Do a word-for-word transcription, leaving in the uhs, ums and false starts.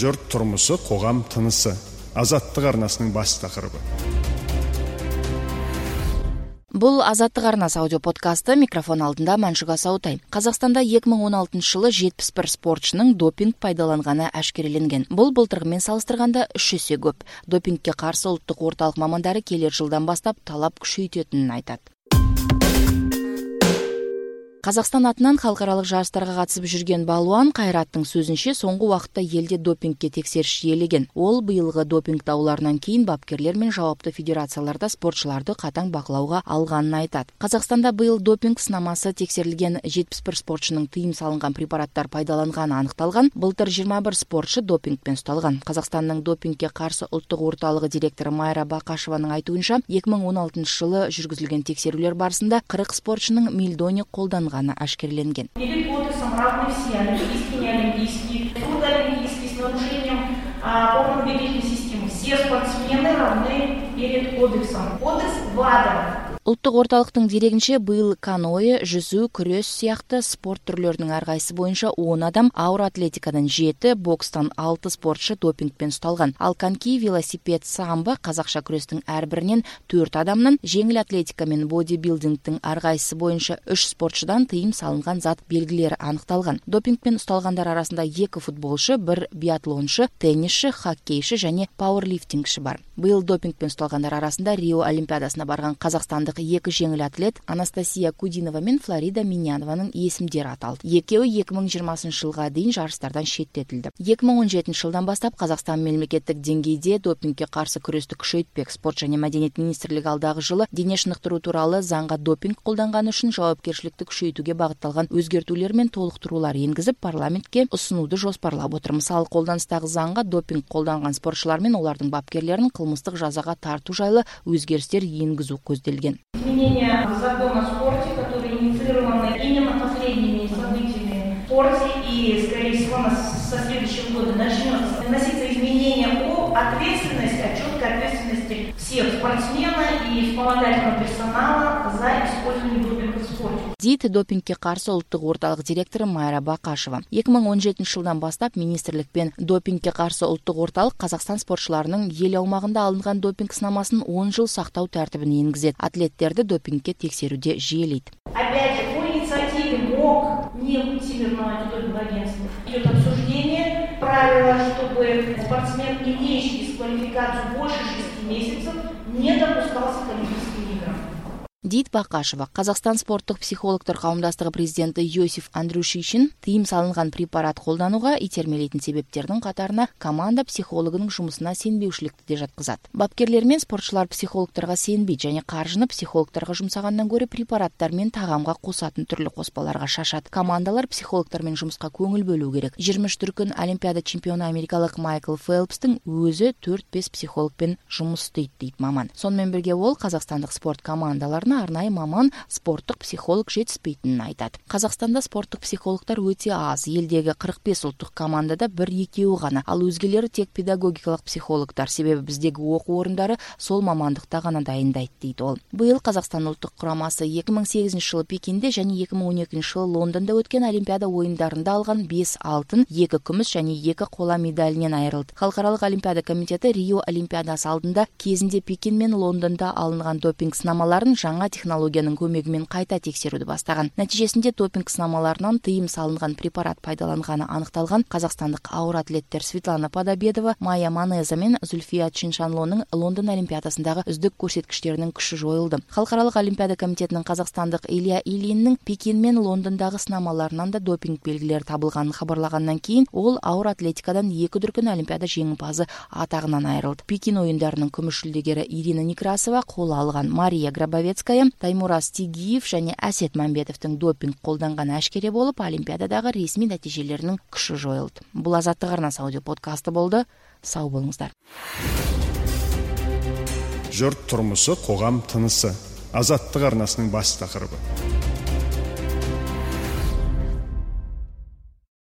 Жұрт тұрмысы, қоғам тынысы. Азаттық арнасының бас тақырыбы. Бұл Азаттық арнасы аудио подкасты, микрофон алдында Мәншүк Асаутай. Қазақстанда екі мың он алтыншы жылы жетпіс бір спортшының допинг пайдаланғаны әшкереленген. Бұл былтырғымен салыстырғанда үш есе көп. Допингке қарсы ұлттық орталық мамандары келер жылдан бастап талап күшейтетінін айтады. Қазақстан атынан халықаралық жарыстарға қатысып жүрген балуан Қайраттың сөзінше, соңғы уақытта елде допингке тексеріс жиілеген. Ол биылғы допинг дауларынан кейін бапкерлер мен жауапты федерацияларда спортшыларды қатаң бақылауға алғанын айтады. Қазақстанда биыл допинг сынамасы тексерілген жетпіс бір спортшының тыйым салынған препараттар пайдаланғаны анықталған. Былтыр жиырма бір спортшы допингпен ұсталған. Қазақстанның допингке қарсы ұлттық орталығы директоры Майра Бақашеваның айтуынша, екі мың он алтыншы жылы жүргізілген тексерулер барысында қырық спортшының мельдоний қолданған әшкереленген. Перед кодексом равны все, олимпийские, неолимпийские, трудоолимпийские, с нарушением опорно-двигательной системы. Все спортсмены равны перед кодексом. Кодекс ВАДА. Ұлттық орталықтың дерегінше, биыл каноэ, жүзу, күрес сияқты спорт түрлерінің әрқайсысы бойынша он адам, ауыр атлетикадан жеті, бокстан алты спортшы допингпен ұсталған. Ал коньки, велосипед, самбо, қазақша күрестің әрбірінен төрт адамнан, жеңіл атлетика мен бодибилдингтің әрқайсысы бойынша үш спортшыдан тыйым салынған зат белгілері анықталған. Допингпен ұсталғандар арасында екі футболшы, бір биатлоншы, теннисші, хоккейші және пауэрлифтингші бар. Биыл допингпен ұсталғандар арасында Рио олимпиадасына барған қазақстандық екі жеңіл атлет Анастасия Кудинова мен Флорида Минянованың есімдері аталды. Екеуі екі мың жиырмасыншы жылға дейін жарыстардан шеттетілді. екі мың он жетінші жылдан бастап Қазақстан мемлекеттік деңгейде допингке қарсы күресті күшейтпек. Спорт және мәдениет министрлігі алдағы жылы дене шынықтыру туралы заңға допинг қолданғаны үшін жауапкершілікті күшейтуге бағытталған өзгертулер мен толықтырулар енгізіп, парламентке ұсынуды жоспарлап отыр. Мысалы, қолданыстағы заңға допинг қолданған спортшылар мен олардың бапкерлерін қылмыстық жазаға тарту жайлы өзгерістер енгізу көзделген. Изменения в закон о спорте, которые инициированы именно последними событиями в спорте, и, скорее всего, со следующего года начнется вноситься изменения о ответственности, о четкой ответственности всех спортсменов и вспомогательного персонала за использование допинга в спорте. Дейді допингке қарсы ұлттық орталық директоры Майра Бақашева. екі мың он жетінші жылдан бастап министрлік пен допингке қарсы ұлттық орталық Қазақстан спортшыларының ел аумағында алынған допинг сынамасын он жыл сақтау тәртібін енгізеді. Атлеттерді допингке тексеруде жиілейді. Опять же, по инициативе МОК, не Всемирного антидопингового агентства, идет обсуждение правила, чтобы спортсмен, имеющий дисквалификацию больше шести месяцев, не допускался к Олимпийским играм. Дейді Бақашева. Қазақстан спорттық психологтар қауымдастығы президенті Йосиф Андрушишин тыйым салынған препарат қолдануға итермелейтін себептердің қатарына команда психологының жұмысына сенбеушілікті де жатқызады. Бапкерлер мен спортшылар психологтарға сенбейді және қаржыны психологтарға жұмсағаннан гөрі препараттар мен тағамға қосатын түрлі қоспаларға шашады. Командалар психологтармен жұмысқа көңіл бөлу керек. жиырма үш дүркін олимпиада чемпионы америкалық Майкл Фелпстің өзі төрт бес психологпен жұмыс істейді дейді маман. Сонымен бірге ол қазақстандық спорт командаларына арнайы маман спорттық психолог жетіспейтінін айтады. Қазақстанда спорттық психологтар өте аз. Елдегі қырық бес ұлттық командада бір екеуі ғана, ал өзгелері тек педагогикалық психологтар. Себебі біздегі оқу орындары сол мамандықта ғана дайындайды дейді ол. Биыл Қазақстан ұлттық құрамасы екі мың сегізінші жылы Пекинде және екі мың он екінші жылы Лондонда өткен олимпиада ойындарында алған бес алтын, екі күміс және екі қола медалінен айырылды. Халықаралық олимпиада комитеті Рио олимпиадасы алдында кезінде Пекин мен Лондонда алынған допинг сынамаларын жаңа технологияның көмегімен қайта тексеруді бастаған. Нәтижесінде допинг сынамаларынан тыйым салынған препарат пайдаланғаны анықталған. Қазақстандық ауыр атлеттер Светлана Подобедова, Майя Манеза мен Зульфия Чиншанлоның Лондон олимпиадасындағы үздік көрсеткіштерінің күші жойылды. Халықаралық олимпиада комитетінің қазақстандық Илья Ильиннің Пекин мен Лондондағы сынамаларынан да допинг белгілері табылғанын хабарлағаннан кейін ол ауыр атлетикадан екі дүркін олимпиада жеңімпазы атағынан айырылды. Пекин ойындарының күміс жүлдегері Ирина Некрасова, қола алған Мария Грабовецкая, Таймураз Тигиев және Әсет Мәмбетовтің допинг қолданған әшкере болып, олимпиададағы ресми нәтижелерінің күші жойылды. Бұл Азаттық арнасы аудио подкасты болды. Сау болыңыздар. Жұрт тұрмысы, қоғам тынысы. Азаттық арнасының бас тақырыбы.